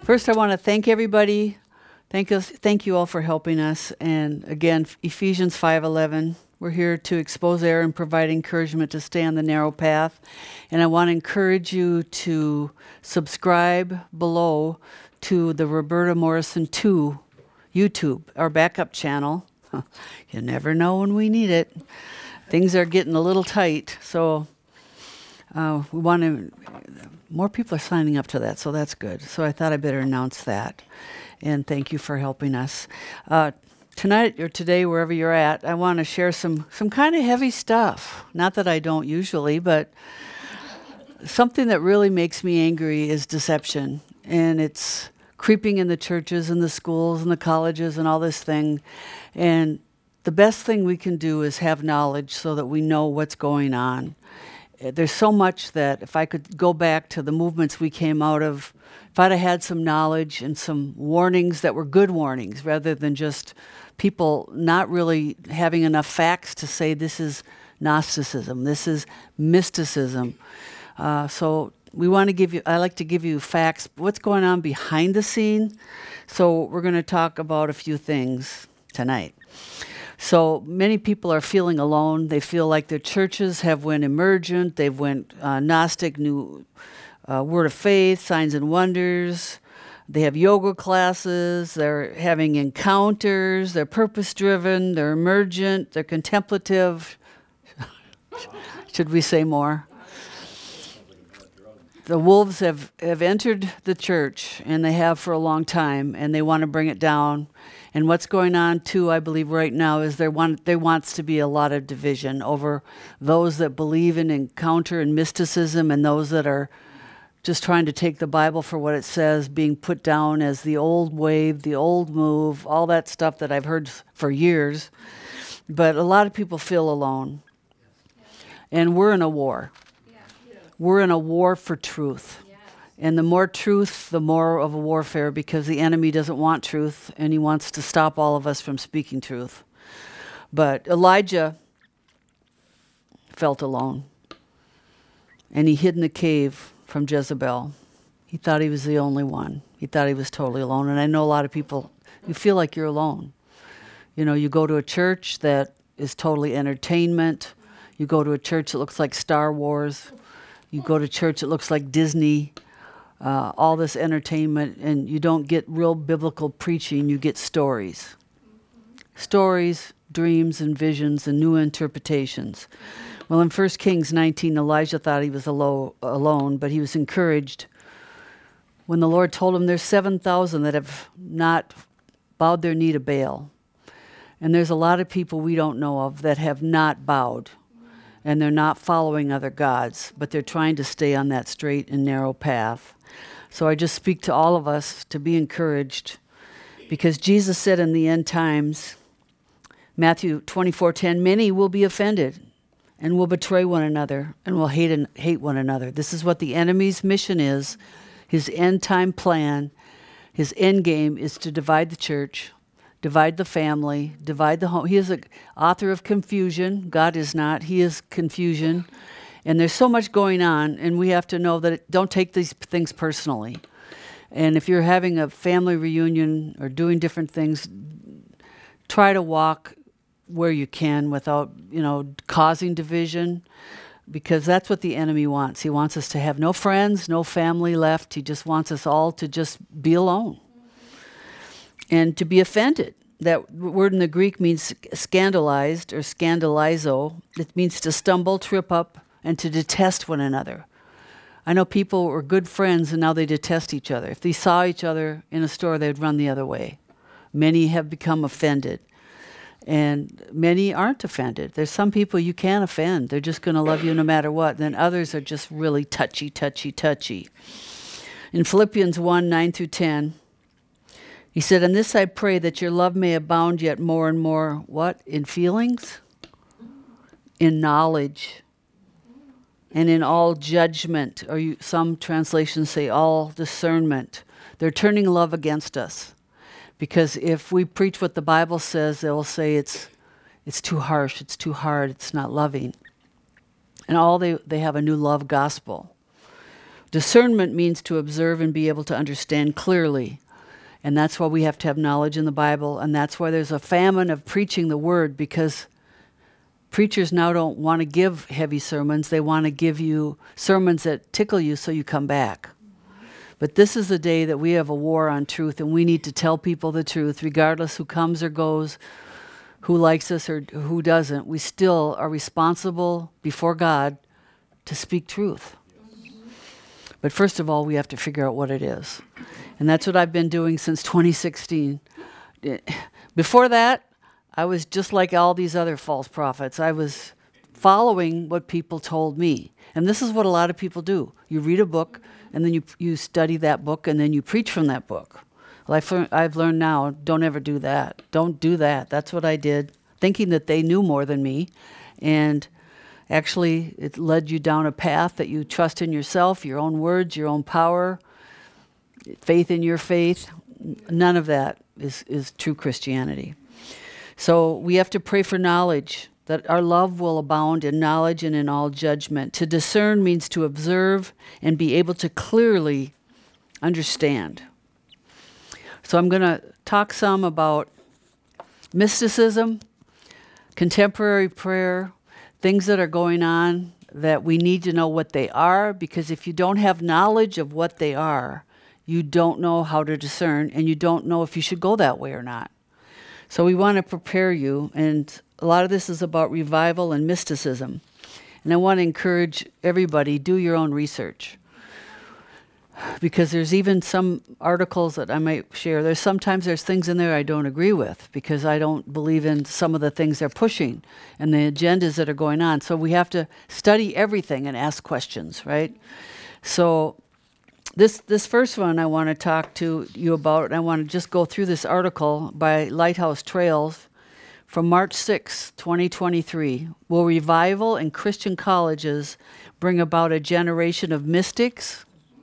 First, I want to thank everybody. Thank you all for helping us. And again, Ephesians 5:11. We're here to expose error and provide encouragement to stay on the narrow path. And I want to encourage you to subscribe below to the Roberta Morrison 2 YouTube, our backup channel. You never know when we need it. Things are getting a little tight, so we want to. More people are signing up to that, so that's good. So I thought I better announce that, and thank you for helping us. Tonight or today, wherever you're at, I want to share some kind of heavy stuff. Not that I don't usually, but something that really makes me angry is deception, and it's creeping in the churches and the schools and the colleges and all this thing. And the best thing we can do is have knowledge so that we know what's going on. There's so much that if I could go back to the movements we came out of, if I'd have had some knowledge and some warnings that were good warnings rather than just people not really having enough facts to say this is Gnosticism, this is mysticism. So we want to give you, I like to give you facts, what's going on behind the scene. So we're going to talk about a few things tonight. So many people are feeling alone. They feel like their churches have went emergent. They've went Gnostic, new Word of Faith, signs and wonders. They have yoga classes. They're having encounters. They're purpose-driven. They're emergent. They're contemplative. Should we say more? The wolves have entered the church, and they have for a long time, and they want to bring it down. And what's going on, too, I believe right now, is there wants to be a lot of division over those that believe in encounter and mysticism and those that are just trying to take the Bible for what it says, being put down as the old wave, the old move, all that stuff that I've heard for years. But a lot of people feel alone. And we're in a war. We're in a war for truth. And the more truth, the more of a warfare, because the enemy doesn't want truth, and he wants to stop all of us from speaking truth. But Elijah felt alone, and he hid in the cave from Jezebel. He thought he was the only one. He thought he was totally alone. And I know a lot of people, you feel like you're alone. You know, you go to a church that is totally entertainment. You go to a church that looks like Star Wars. You go to church that looks like Disney. All this entertainment, and you don't get real biblical preaching, you get stories. Stories, dreams, and visions, and new interpretations. Well, in 1 Kings 19, Elijah thought he was alone, but he was encouraged when the Lord told him there's 7,000 that have not bowed their knee to Baal. And there's a lot of people we don't know of that have not bowed, and they're not following other gods, but they're trying to stay on that straight and narrow path. So I just speak to all of us to be encouraged, because Jesus said in the end times, Matthew 24:10, many will be offended and will betray one another and will hate one another. This is what the enemy's mission is. His end time plan, his end game is to divide the church, divide the family, divide the home. He is the author of confusion. God is not. He is confusion. And there's so much going on, and we have to know that don't take these things personally. And if you're having a family reunion or doing different things, try to walk where you can without, causing division, because that's what the enemy wants. He wants us to have no friends, no family left. He just wants us all to just be alone and to be offended. That word in the Greek means scandalized or scandalizo. It means to stumble, trip up, and to detest one another. I know people were good friends and now they detest each other. If they saw each other in a store, they'd run the other way. Many have become offended, and many aren't offended. There's some people you can't offend. They're just going to love you no matter what. Then others are just really touchy. In Philippians 1:9-10, he said, "And this I pray, that your love may abound yet more and more," what? In feelings? In knowledge. And in all judgment, or some translations say all discernment. They're turning love against us. Because if we preach what the Bible says, they will say it's too harsh, it's too hard, it's not loving. And they have a new love gospel. Discernment means to observe and be able to understand clearly. And that's why we have to have knowledge in the Bible. And that's why there's a famine of preaching the word, because preachers now don't want to give heavy sermons. They want to give you sermons that tickle you so you come back. But this is the day that we have a war on truth, and we need to tell people the truth, regardless who comes or goes, who likes us or who doesn't. We still are responsible before God to speak truth. But first of all, we have to figure out what it is. And that's what I've been doing since 2016. Before that, I was just like all these other false prophets. I was following what people told me. And this is what a lot of people do. You read a book, and then you study that book, and then you preach from that book. Well, I've learned now, don't ever do that. Don't do that. That's what I did, thinking that they knew more than me. And actually, it led you down a path that you trust in yourself, your own words, your own power, faith in your faith. None of that is true Christianity. So we have to pray for knowledge, that our love will abound in knowledge and in all judgment. To discern means to observe and be able to clearly understand. So I'm going to talk some about mysticism, contemporary prayer, things that are going on that we need to know what they are, because if you don't have knowledge of what they are, you don't know how to discern, and you don't know if you should go that way or not. So we want to prepare you, and a lot of this is about revival and mysticism. And I want to encourage everybody, do your own research. Because there's even some articles that I might share. Sometimes there's things in there I don't agree with, because I don't believe in some of the things they're pushing and the agendas that are going on. So we have to study everything and ask questions, right? So this first one I want to talk to you about, and I want to just go through this article by Lighthouse Trails from March 6, 2023. Will revival in Christian colleges bring about a generation of mystics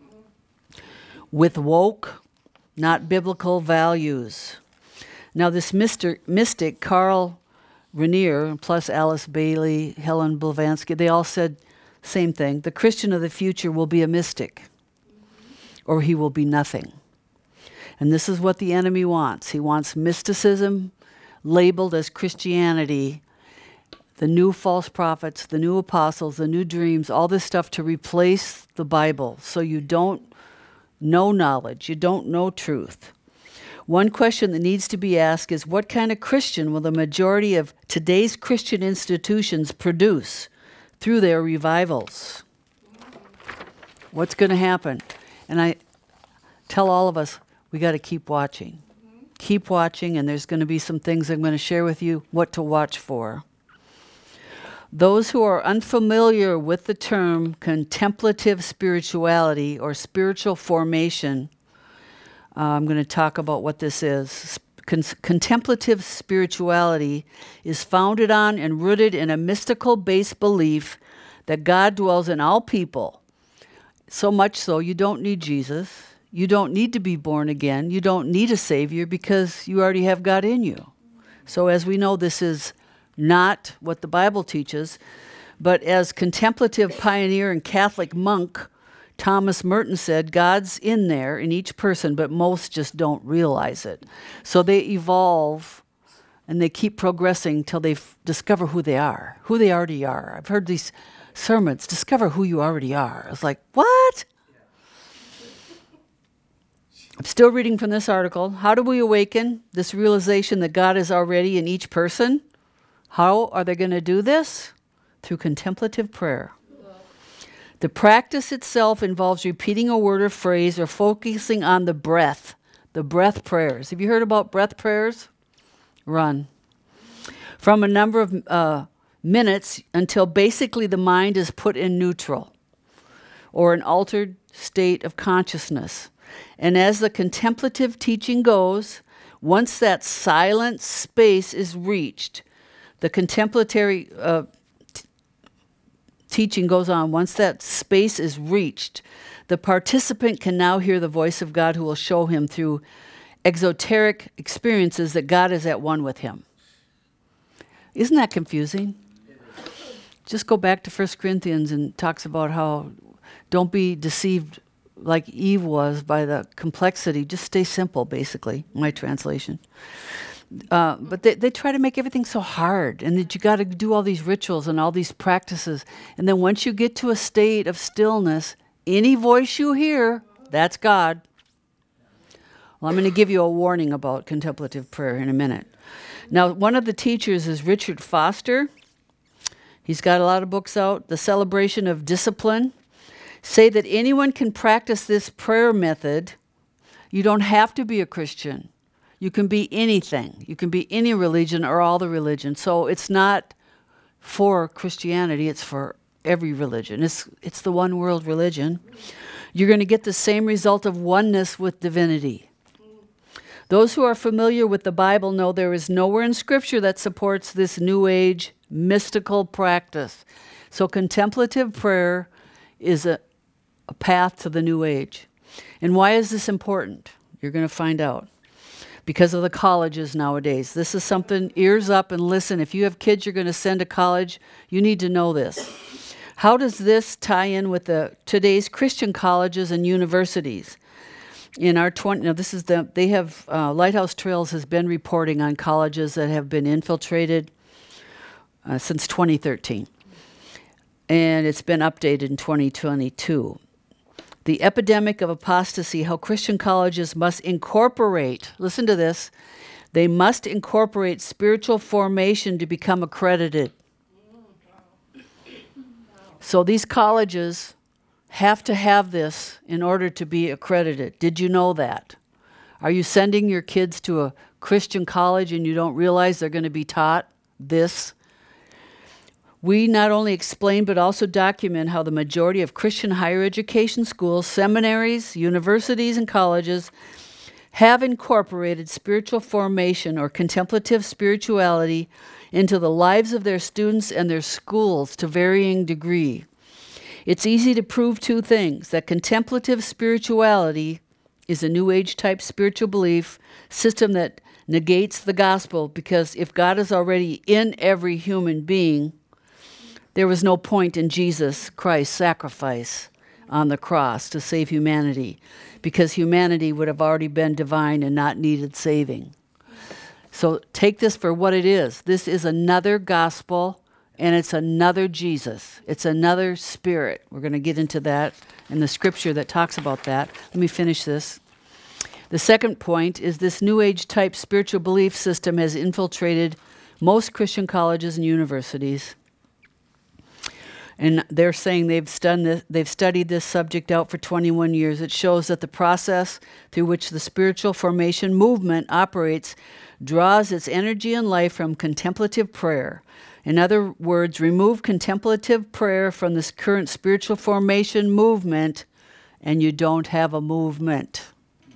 with woke, not biblical values? Now this mystic, Carl Rainier, plus Alice Bailey, Helen Blavatsky, they all said same thing. The Christian of the future will be a mystic, or he will be nothing. And this is what the enemy wants. He wants mysticism labeled as Christianity, the new false prophets, the new apostles, the new dreams, all this stuff to replace the Bible. So you don't know knowledge, you don't know truth. One question that needs to be asked is, what kind of Christian will the majority of today's Christian institutions produce through their revivals? What's going to happen? And I tell all of us, we got to keep watching. Keep watching, and there's going to be some things I'm going to share with you what to watch for. Those who are unfamiliar with the term contemplative spirituality or spiritual formation, I'm going to talk about what this is. Contemplative spirituality is founded on and rooted in a mystical-based belief that God dwells in all people. So much so, you don't need Jesus. You don't need to be born again. You don't need a Savior, because you already have God in you. So as we know, this is not what the Bible teaches, but as contemplative pioneer and Catholic monk Thomas Merton said, God's in there in each person, but most just don't realize it. So they evolve and they keep progressing till they discover who they already are. I've heard these sermons, discover who you already are. It's like, what? I'm still reading from this article. How do we awaken this realization that God is already in each person? How are they going to do this? Through contemplative prayer. The practice itself involves repeating a word or phrase or focusing on the breath prayers. Have you heard about breath prayers? Run. From a number of minutes until basically the mind is put in neutral or an altered state of consciousness. And as the contemplative teaching goes, once that silent space is reached, the contemplatory teaching goes on. Once that space is reached, the participant can now hear the voice of God, who will show him through exoteric experiences that God is at one with him. Isn't that confusing? Just go back to 1 Corinthians and talks about how Don't be deceived like Eve was by the complexity. Just stay simple, basically, my translation. But they try to make everything so hard, and that you got to do all these rituals and all these practices. And then once you get to a state of stillness, any voice you hear, that's God. Well, I'm going to give you a warning about contemplative prayer in a minute. Now, one of the teachers is Richard Foster. He's got a lot of books out. The Celebration of Discipline say that anyone can practice this prayer method. You don't have to be a Christian. You can be anything. You can be any religion or all the religions. So it's not for Christianity, it's for every religion. It's the one world religion. You're going to get the same result of oneness with divinity. Those who are familiar with the Bible know there is nowhere in Scripture that supports this New Age mystical practice. So contemplative prayer is a path to the New Age. And why is this important? You're going to find out. Because of the colleges nowadays. This is something, ears up and listen. If you have kids you're going to send to college, you need to know this. How does this tie in with today's Christian colleges and universities? In our Lighthouse Trails has been reporting on colleges that have been infiltrated since 2013. And it's been updated in 2022. The epidemic of apostasy, how Christian colleges must incorporate, listen to this, they must incorporate spiritual formation to become accredited. So these colleges have to have this in order to be accredited. Did you know that? Are you sending your kids to a Christian college and you don't realize they're going to be taught this? We not only explain but also document how the majority of Christian higher education schools, seminaries, universities, and colleges have incorporated spiritual formation or contemplative spirituality into the lives of their students and their schools to varying degree. It's easy to prove two things: that contemplative spirituality is a New Age type spiritual belief system that negates the gospel, because if God is already in every human being, there was no point in Jesus Christ's sacrifice on the cross to save humanity, because humanity would have already been divine and not needed saving. So take this for what it is. This is another gospel, and it's another Jesus. It's another spirit. We're going to get into that in the scripture that talks about that. Let me finish this. The second point is this New Age type spiritual belief system has infiltrated most Christian colleges and universities. And they're saying they've studied this subject out for 21 years. It shows that the process through which the spiritual formation movement operates draws its energy and life from contemplative prayer. In other words, remove contemplative prayer from this current spiritual formation movement, and you don't have a movement.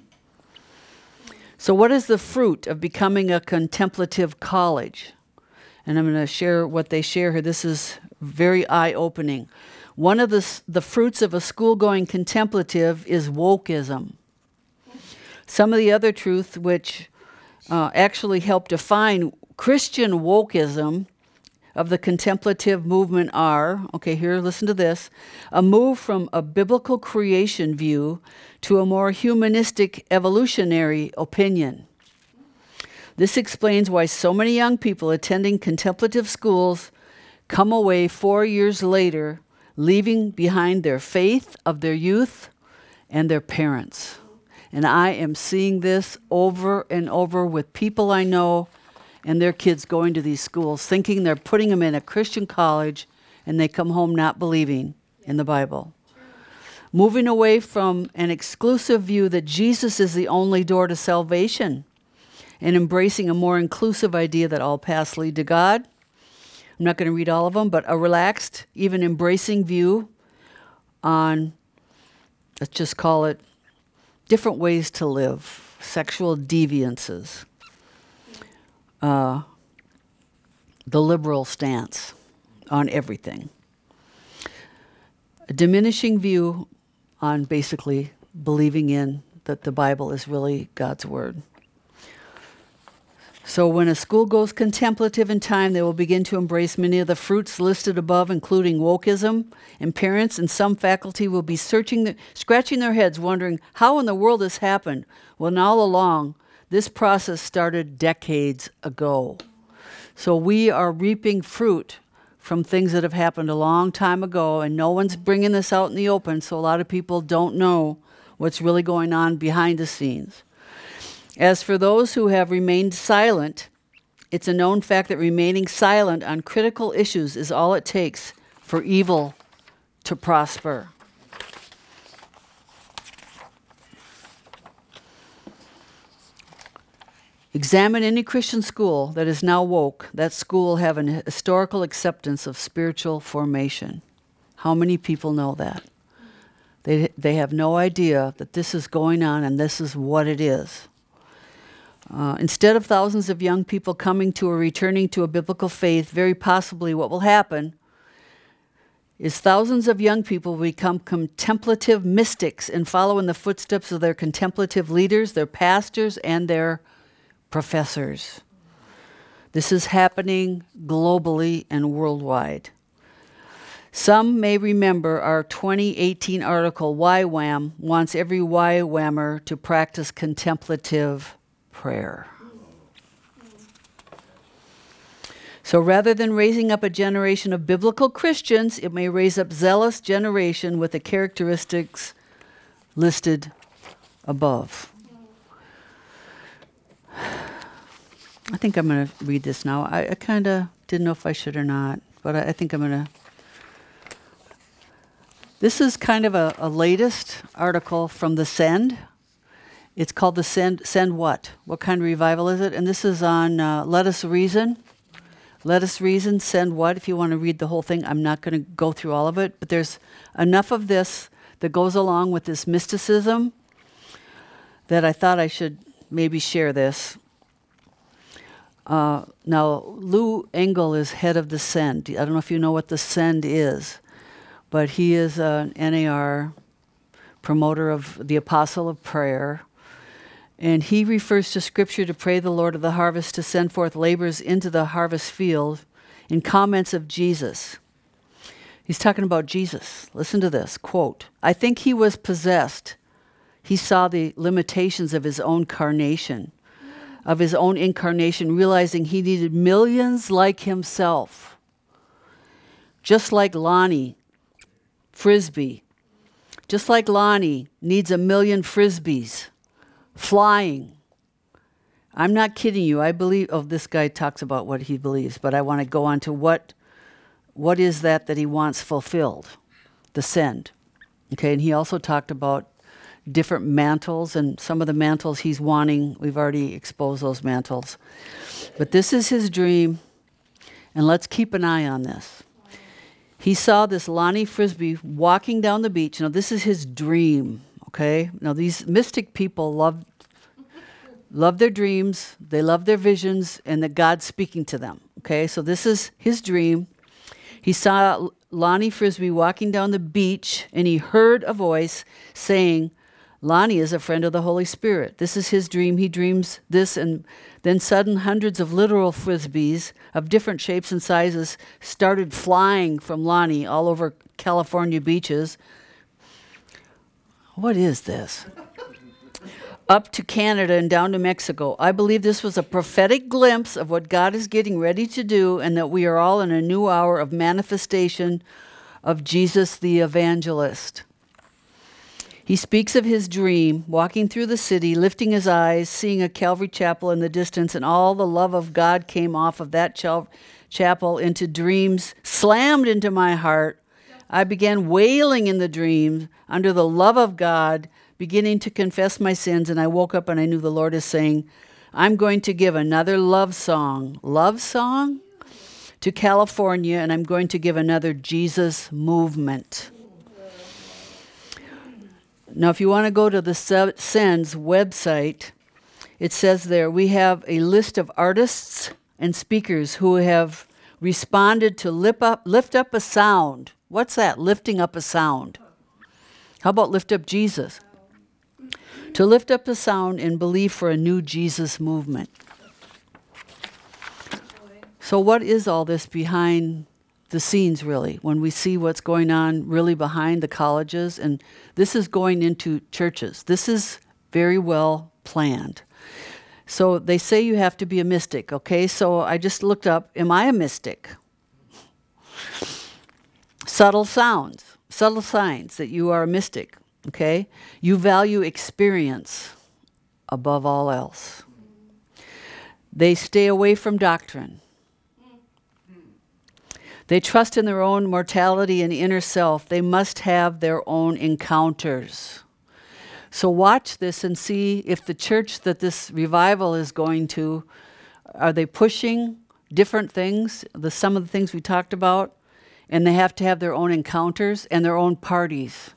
So what is the fruit of becoming a contemplative college? And I'm going to share what they share here. This is very eye-opening. One of the fruits of a school-going contemplative is wokeism. Some of the other truths which actually help define Christian wokeism of the contemplative movement are, okay, here, listen to this, a move from a biblical creation view to a more humanistic evolutionary opinion. This explains why so many young people attending contemplative schools come away 4 years later, leaving behind their faith of their youth and their parents. And I am seeing this over and over with people I know and their kids going to these schools, thinking they're putting them in a Christian college, and they come home not believing in the Bible. Moving away from an exclusive view that Jesus is the only door to salvation, and embracing a more inclusive idea that all paths lead to God. I'm not going to read all of them, but a relaxed, even embracing view on, let's just call it, different ways to live, sexual deviances, the liberal stance on everything. A diminishing view on basically believing in that the Bible is really God's word. So when a school goes contemplative in time, they will begin to embrace many of the fruits listed above, including wokeism, and parents and some faculty will be scratching their heads, wondering how in the world this happened. Well, all along, this process started decades ago. So we are reaping fruit from things that have happened a long time ago, and no one's bringing this out in the open, so a lot of people don't know what's really going on behind the scenes. As for those who have remained silent, it's a known fact that remaining silent on critical issues is all it takes for evil to prosper. Examine any Christian school that is now woke. That school will have an historical acceptance of spiritual formation. How many people know that? They have no idea that this is going on and this is what it is. Instead of thousands of young people coming to or returning to a biblical faith, very possibly what will happen is thousands of young people will become contemplative mystics and follow in the footsteps of their contemplative leaders, their pastors, and their professors. This is happening globally and worldwide. Some may remember our 2018 article, YWAM wants every YWAMer to practice contemplative prayer. So rather than raising up a generation of biblical Christians, it may raise up zealous generation with the characteristics listed above. I think I'm going to read this now. I kind of didn't know if I should or not, but I think I'm going to. This is kind of a latest article from the Send. It's called the Send What? What kind of revival is it? And this is on Let Us Reason. Let Us Reason, Send What? If you want to read the whole thing, I'm not going to go through all of it, but there's enough of this that goes along with this mysticism that I thought I should maybe share this. Now, Lou Engle is head of the Send. I don't know if you know what the Send is, but he is an NAR promoter of the Apostle of Prayer. And he refers to Scripture to pray the Lord of the harvest to send forth laborers into the harvest field in comments of Jesus. He's talking about Jesus. Listen to this, quote, I think he was possessed. He saw the limitations of his own incarnation, realizing he needed millions like himself. Just like Lonnie Frisbee. Just like Lonnie needs 1 million Frisbees. Flying. I'm not kidding you. I believe, this guy talks about what he believes, but I want to go on to what is that he wants fulfilled? The Send. Okay, and he also talked about different mantles, and some of the mantles he's wanting, we've already exposed those mantles. But this is his dream, and let's keep an eye on this. He saw this Lonnie Frisbee walking down the beach. Now, this is his dream, okay? Now, these mystic people love their dreams, they love their visions, and that God's speaking to them, okay? So this is his dream. He saw Lonnie Frisbee walking down the beach, and he heard a voice saying, Lonnie is a friend of the Holy Spirit. This is his dream. He dreams this, and then sudden hundreds of literal Frisbees of different shapes and sizes started flying from Lonnie all over California beaches. What is this? Up to Canada and down to Mexico. I believe this was a prophetic glimpse of what God is getting ready to do, and that we are all in a new hour of manifestation of Jesus the evangelist. He speaks of his dream, walking through the city, lifting his eyes, seeing a Calvary chapel in the distance, and all the love of God came off of that chapel into dreams, slammed into my heart. I began wailing in the dreams under the love of God, beginning to confess my sins, and I woke up and I knew the Lord is saying, I'm going to give another love song to California, and I'm going to give another Jesus movement. Now, if you want to go to the Send's website, it says there, we have a list of artists and speakers who have responded to lift up a sound. What's that, lifting up a sound? How about lift up Jesus? To lift up a sound and believe for a new Jesus movement. So what is all this behind the scenes, really, when we see what's going on really behind the colleges? And this is going into churches. This is very well planned. So they say you have to be a mystic, okay? So I just looked up, am I a mystic? Subtle signs that you are a mystic, okay? You value experience above all else. They stay away from doctrine. They trust in their own mortality and inner self. They must have their own encounters. So watch this and see if the church that this revival is going to, are they pushing different things, some of the things we talked about, and they have to have their own encounters and their own parties.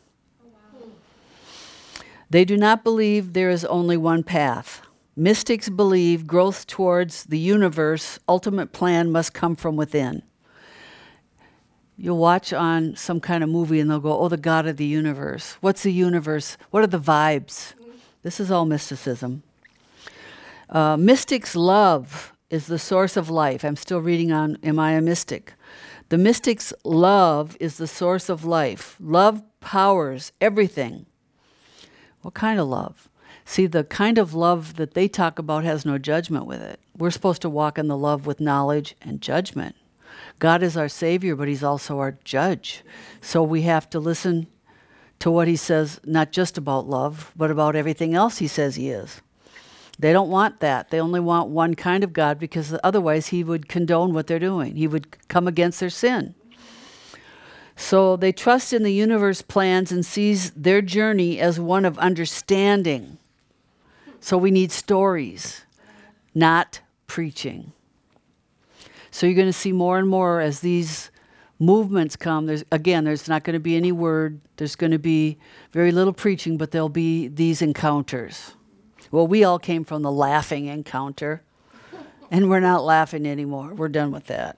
They do not believe there is only one path. Mystics believe growth towards the universe, ultimate plan must come from within. You'll watch on some kind of movie and they'll go, oh, the God of the universe. What's the universe? What are the vibes? This is all mysticism. Mystics' love is the source of life. I'm still reading on Am I a Mystic? The mystic's love is the source of life. Love powers everything. What kind of love? See, the kind of love that they talk about has no judgment with it. We're supposed to walk in the love with knowledge and judgment. God is our Savior, but He's also our judge. So we have to listen to what He says, not just about love, but about everything else He says He is. They don't want that. They only want one kind of God because otherwise He would condone what they're doing. He would come against their sin. So they trust in the universe plans and sees their journey as one of understanding. So we need stories, not preaching. So you're going to see more and more as these movements come. There's not going to be any word. There's going to be very little preaching, but there'll be these encounters. Well, we all came from the laughing encounter, and we're not laughing anymore. We're done with that.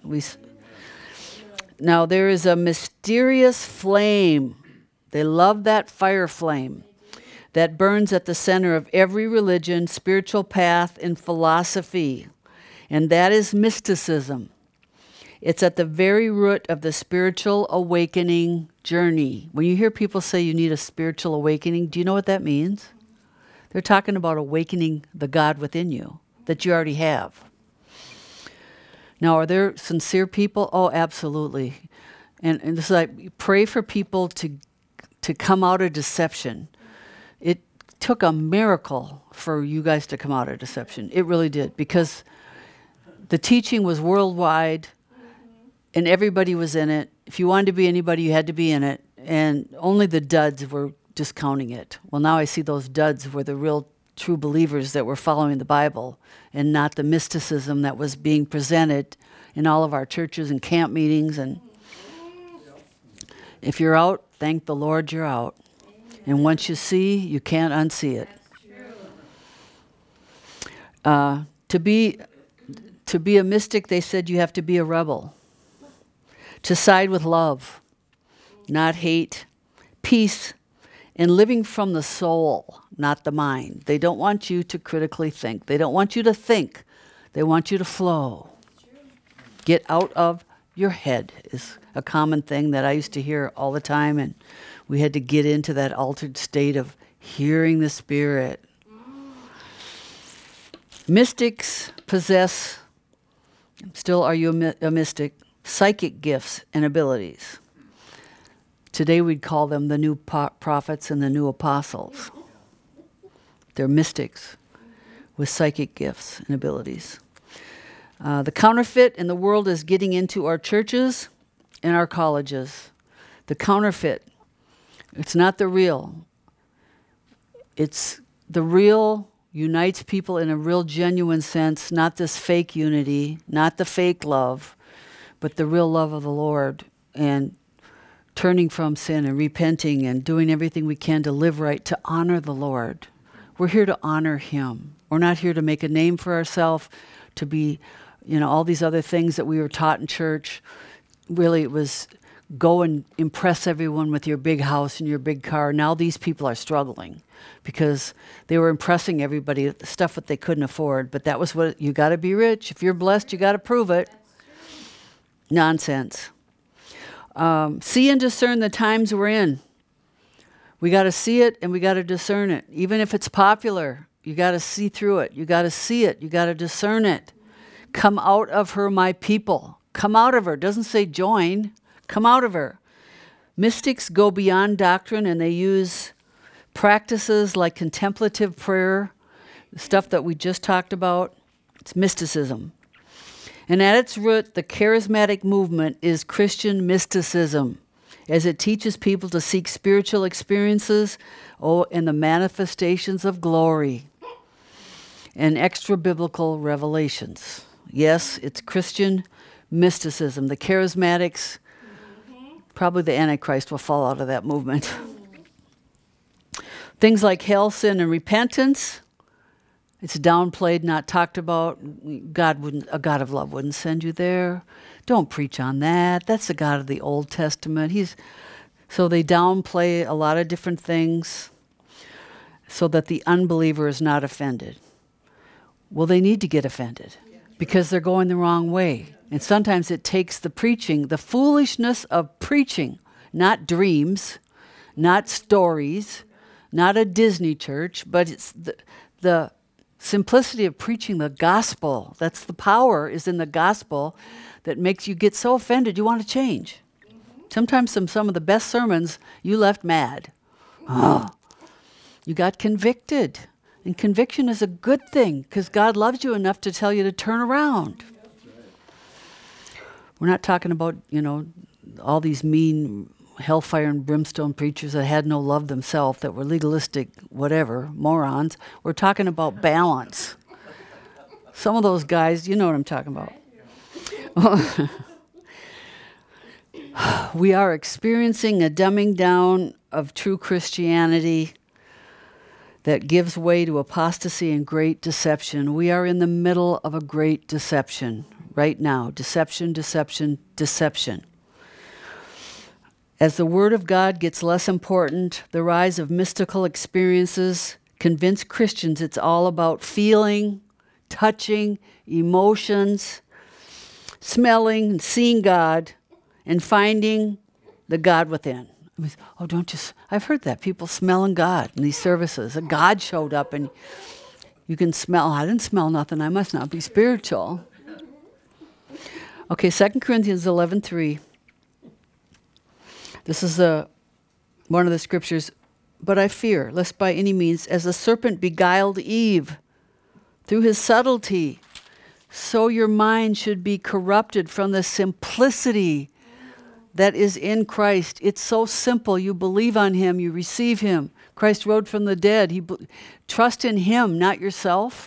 Now, there is a mysterious flame. They love that fire flame that burns at the center of every religion, spiritual path, and philosophy. And that is mysticism. It's at the very root of the spiritual awakening journey. When you hear people say you need a spiritual awakening, do you know what that means? They're talking about awakening the God within you that you already have. Now, are there sincere people? Oh, absolutely. And this is like, pray for people to come out of deception. It took a miracle for you guys to come out of deception. It really did, because the teaching was worldwide, and everybody was in it. If you wanted to be anybody, you had to be in it, and only the duds were discounting it. Well, now I see those duds were the real true believers that were following the Bible and not the mysticism that was being presented in all of our churches and camp meetings. And if you're out, thank the Lord you're out. And once you see, you can't unsee it. To be a mystic, they said you have to be a rebel. To side with love, not hate, peace, and living from the soul, not the mind. They don't want you to critically think. They don't want you to think. They want you to flow. Get out of your head is a common thing that I used to hear all the time, and we had to get into that altered state of hearing the Spirit. Mystics possess, still are you a mystic, psychic gifts and abilities. Today we'd call them the new prophets and the new apostles. They're mystics with psychic gifts and abilities. The counterfeit in the world is getting into our churches and our colleges. The counterfeit, it's not the real. It's the real unites people in a real genuine sense, not this fake unity, not the fake love, but the real love of the Lord, and turning from sin and repenting and doing everything we can to live right, to honor the Lord. We're here to honor Him. We're not here to make a name for ourselves, to be, all these other things that we were taught in church. Really, it was go and impress everyone with your big house and your big car. Now these people are struggling because they were impressing everybody with the stuff that they couldn't afford. But that was what, you got to be rich. If you're blessed, you got to prove it. Nonsense. See and discern the times we're in. We got to see it and we got to discern it. Even if it's popular, you got to see through it. You got to see it. You got to discern it. Come out of her, my people. Come out of her. It doesn't say join. Come out of her. Mystics go beyond doctrine and they use practices like contemplative prayer, the stuff that we just talked about. It's mysticism. And at its root, the charismatic movement is Christian mysticism, as it teaches people to seek spiritual experiences and the manifestations of glory and extra-biblical revelations. Yes, it's Christian mysticism. The charismatics, probably the Antichrist will fall out of that movement. Things like hell, sin, and repentance, it's downplayed, not talked about. A God of love wouldn't send you there. Don't preach on that. That's the God of the Old Testament. So they downplay a lot of different things so that the unbeliever is not offended. Well, they need to get offended because they're going the wrong way. And sometimes it takes the preaching, the foolishness of preaching, not dreams, not stories, not a Disney church, but it's the simplicity of preaching the gospel. That's the power is in the gospel that makes you get so offended you want to change. Sometimes some of the best sermons, you left mad. Oh, you got convicted. And conviction is a good thing because God loves you enough to tell you to turn around. We're not talking about, all these mean hellfire and brimstone preachers that had no love themselves, that were legalistic, whatever, morons. We're talking about balance. Some of those guys, you know what I'm talking about. We are experiencing a dumbing down of true Christianity that gives way to apostasy and great deception. We are in the middle of a great deception right now. Deception, deception, deception. As the Word of God gets less important, the rise of mystical experiences convince Christians it's all about feeling, touching, emotions, smelling, and seeing God, and finding the God within. I've heard that. People smelling God in these services. A God showed up and you can smell. I didn't smell nothing. I must not be spiritual. Okay, 2 Corinthians 11:3. This is one of the scriptures. But I fear, lest by any means, as the serpent beguiled Eve through his subtlety, so your mind should be corrupted from the simplicity that is in Christ. It's so simple. You believe on him, you receive him. Christ rose from the dead. Trust in him, not yourself.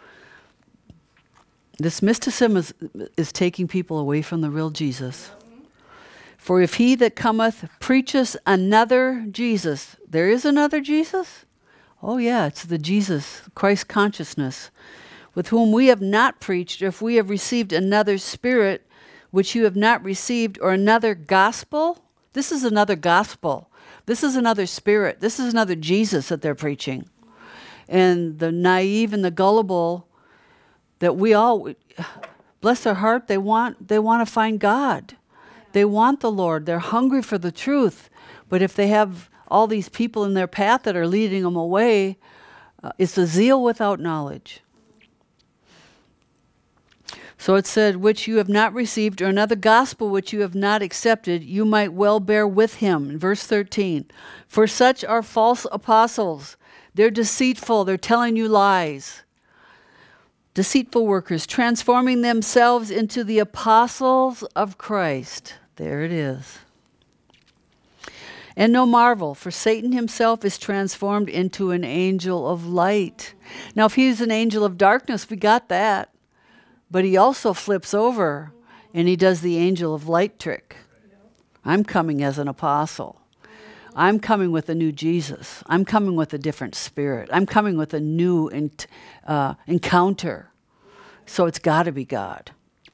This mysticism is taking people away from the real Jesus. For if he that cometh preacheth another Jesus, there is another Jesus? Oh yeah, it's the Jesus, Christ consciousness, with whom we have not preached, or if we have received another spirit, which you have not received, or another gospel. This is another gospel. This is another spirit. This is another Jesus that they're preaching. And the naive and the gullible that we all, bless their heart, they want to find God. They want the Lord. They're hungry for the truth. But if they have all these people in their path that are leading them away, it's a zeal without knowledge. So it said, which you have not received, or another gospel which you have not accepted, you might well bear with him. In verse 13, for such are false apostles. They're deceitful. They're telling you lies. Deceitful workers, transforming themselves into the apostles of Christ. There it is. And no marvel, for Satan himself is transformed into an angel of light. Now, if he's an angel of darkness, we got that. But he also flips over and he does the angel of light trick. I'm coming as an apostle. I'm coming with a new Jesus. I'm coming with a different spirit. I'm coming with a new encounter. So it's got to be God.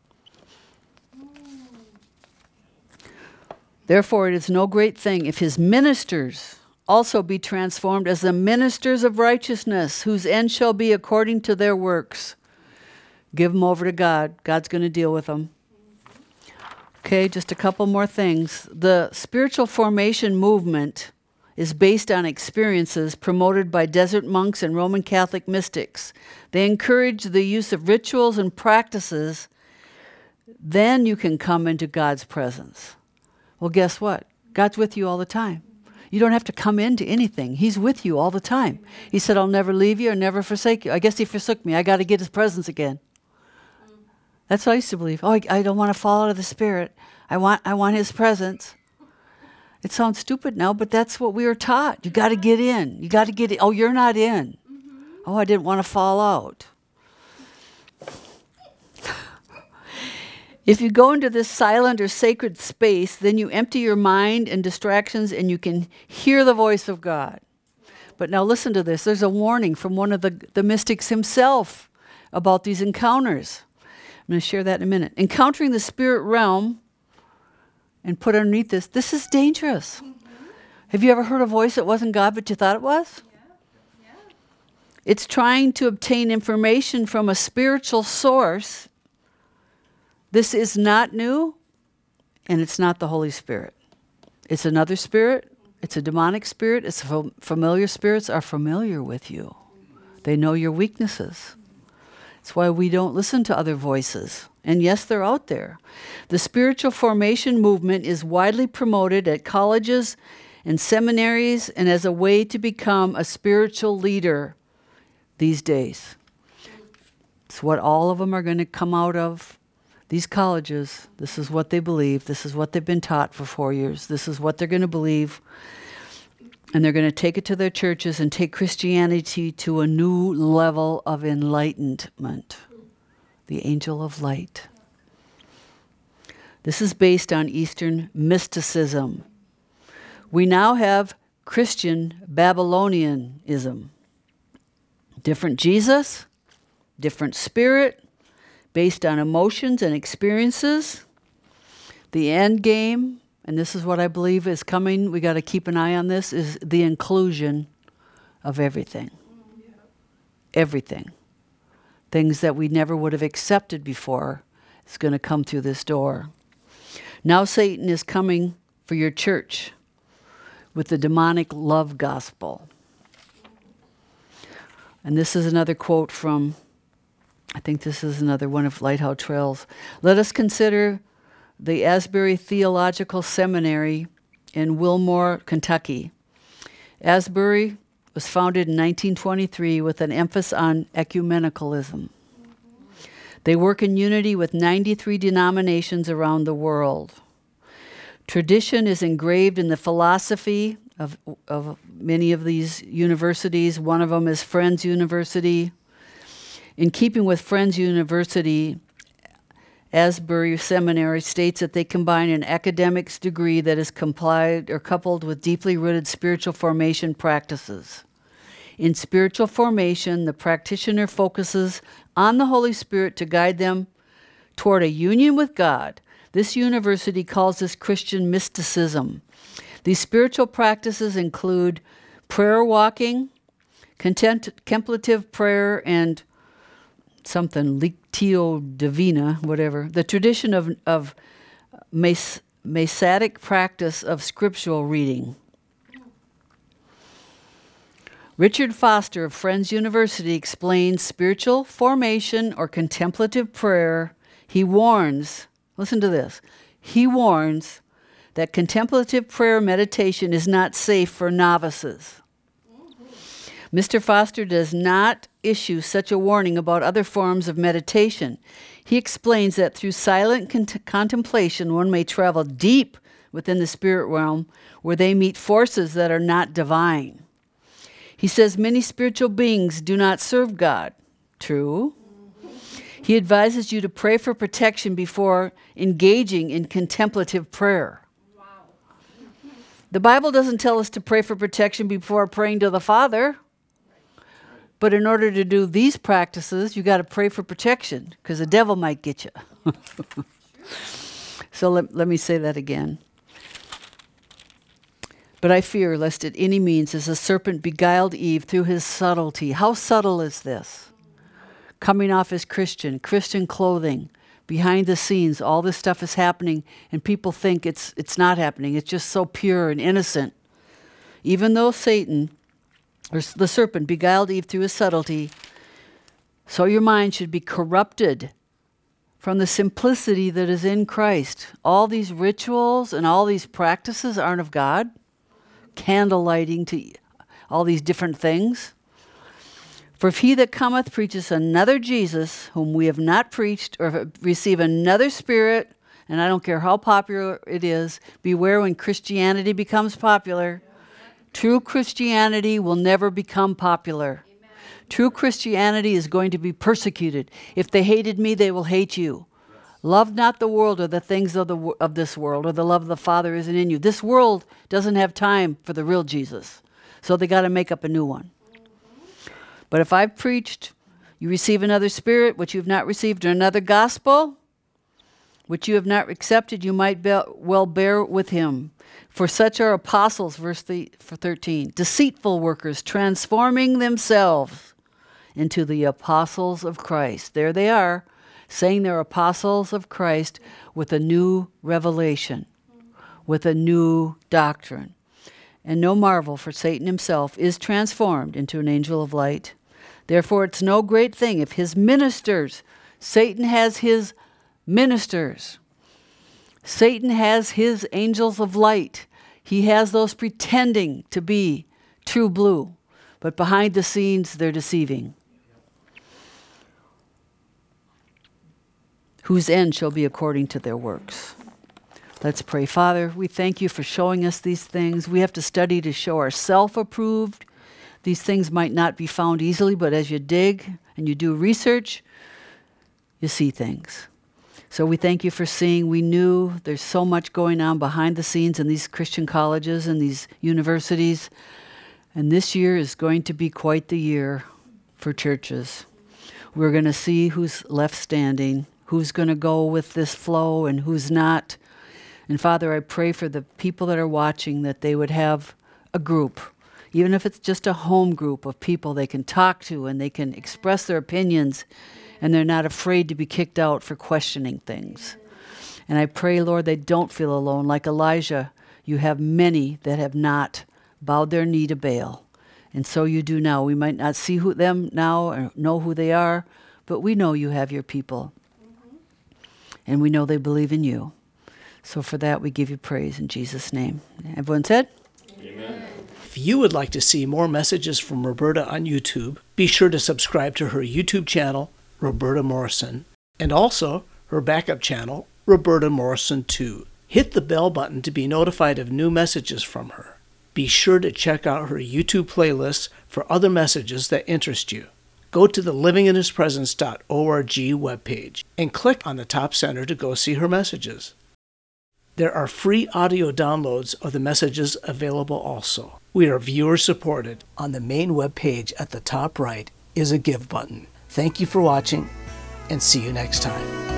Therefore, it is no great thing if his ministers also be transformed as the ministers of righteousness, whose end shall be according to their works. Give them over to God. God's going to deal with them. Okay, just a couple more things. The spiritual formation movement is based on experiences promoted by desert monks and Roman Catholic mystics. They encourage the use of rituals and practices. Then you can come into God's presence. Well, guess what? God's with you all the time. You don't have to come into anything. He's with you all the time. He said, I'll never leave you or never forsake you. I guess he forsook me. I got to get his presence again. That's what I used to believe. Oh, I don't want to fall out of the Spirit. I want his presence. It sounds stupid now, but that's what we were taught. You got to get in. You got to get in. Oh, you're not in. Oh, I didn't want to fall out. If you go into this silent or sacred space, then you empty your mind and distractions and you can hear the voice of God. But now listen to this. There's a warning from one of the mystics himself about these encounters. I'm going to share that in a minute. Encountering the spirit realm, and put underneath this is dangerous. Have you ever heard a voice that wasn't God but you thought it was? Yeah. It's trying to obtain information from a spiritual source. This is not new, and it's not the Holy Spirit. It's another spirit. It's a demonic spirit. It's familiar spirits are familiar with you. They know your weaknesses. That's why we don't listen to other voices. And yes, they're out there. The spiritual formation movement is widely promoted at colleges and seminaries and as a way to become a spiritual leader these days. It's what all of them are going to come out of. These colleges, this is what they believe. This is what they've been taught for 4 years. This is what they're going to believe. And they're going to take it to their churches and take Christianity to a new level of enlightenment. The angel of light. This is based on Eastern mysticism. We now have Christian Babylonianism. Different Jesus, different spirit, based on emotions and experiences. The end game, and this is what I believe is coming, we got to keep an eye on this, is the inclusion of everything. Everything. Things that we never would have accepted before is going to come through this door. Now Satan is coming for your church with the demonic love gospel. And this is another quote from, I think this is another one of Lighthouse Trails. Let us consider the Asbury Theological Seminary in Wilmore, Kentucky. Asbury was founded in 1923 with an emphasis on ecumenicalism. They work in unity with 93 denominations around the world. Tradition is engraved in the philosophy of many of these universities. One of them is Friends University. In keeping with Friends University, Asbury Seminary states that they combine an academics degree that is complied or coupled with deeply rooted spiritual formation practices. In spiritual formation, the practitioner focuses on the Holy Spirit to guide them toward a union with God. This university calls this Christian mysticism. These spiritual practices include prayer walking, contemplative prayer, and something, Lectio Divina, whatever. The tradition of Messianic practice of scriptural reading. Richard Foster of Friends University explains spiritual formation or contemplative prayer. He warns, listen to this, he warns that contemplative prayer meditation is not safe for novices. Mr. Foster does not issue such a warning about other forms of meditation. He explains that through silent contemplation, one may travel deep within the spirit realm where they meet forces that are not divine. He says many spiritual beings do not serve God. True. He advises you to pray for protection before engaging in contemplative prayer. Wow. The Bible doesn't tell us to pray for protection before praying to the Father. But in order to do these practices, you got to pray for protection because the devil might get you. So let me say that again. But I fear lest at any means as the serpent beguiled Eve through his subtlety. How subtle is this? Coming off as Christian clothing, Behind the scenes, all this stuff is happening, and people think it's not happening. It's just so pure and innocent. Even though Satan, or the serpent, beguiled Eve through his subtlety, so your mind should be corrupted from the simplicity that is in Christ. All these rituals and all these practices aren't of God. Candle lighting to all these different things. For if he that cometh preaches another Jesus, whom we have not preached, or receive another spirit, and I don't care how popular it is, beware when Christianity becomes popular. True Christianity will never become popular. Amen. True Christianity is going to be persecuted. If they hated me, they will hate you. Yes. Love not the world or the things of this world, or the love of the Father isn't in you. This world doesn't have time for the real Jesus, so they got to make up a new one. But if I've preached, you receive another spirit, which you have not received, or another gospel, which you have not accepted, you might well bear with him. For such are apostles, verse 13, deceitful workers, transforming themselves into the apostles of Christ. There they are, saying they're apostles of Christ with a new revelation, with a new doctrine. And no marvel, for Satan himself is transformed into an angel of light. Therefore, it's no great thing if his ministers, Satan has his ministers. Satan has his angels of light. He has those pretending to be true blue, but behind the scenes, they're deceiving. Whose end shall be according to their works. Let's pray. Father, we thank you for showing us these things. We have to study to show ourselves approved. These things might not be found easily, but as you dig and you do research, you see things. So we thank you for seeing. We knew there's so much going on behind the scenes in these Christian colleges and these universities. And this year is going to be quite the year for churches. We're going to see who's left standing, who's going to go with this flow and who's not. And Father, I pray for the people that are watching that they would have a group, even if it's just a home group of people they can talk to and they can express their opinions, and they're not afraid to be kicked out for questioning things. And I pray, Lord, they don't feel alone. Like Elijah, you have many that have not bowed their knee to Baal. And so you do now. We might not see them now or know who they are, but we know you have your people. And we know they believe in you. So for that, we give you praise in Jesus' name. Everyone said? Amen. If you would like to see more messages from Roberta on YouTube, be sure to subscribe to her YouTube channel, Roberta Morrison, and also her backup channel, Roberta Morrison 2. Hit the bell button to be notified of new messages from her. Be sure to check out her YouTube playlists for other messages that interest you. Go to the livinginhispresence.org webpage and click on the top center to go see her messages. There are free audio downloads of the messages available also. We are viewer supported. On the main webpage at the top right is a Give button. Thank you for watching, and see you next time.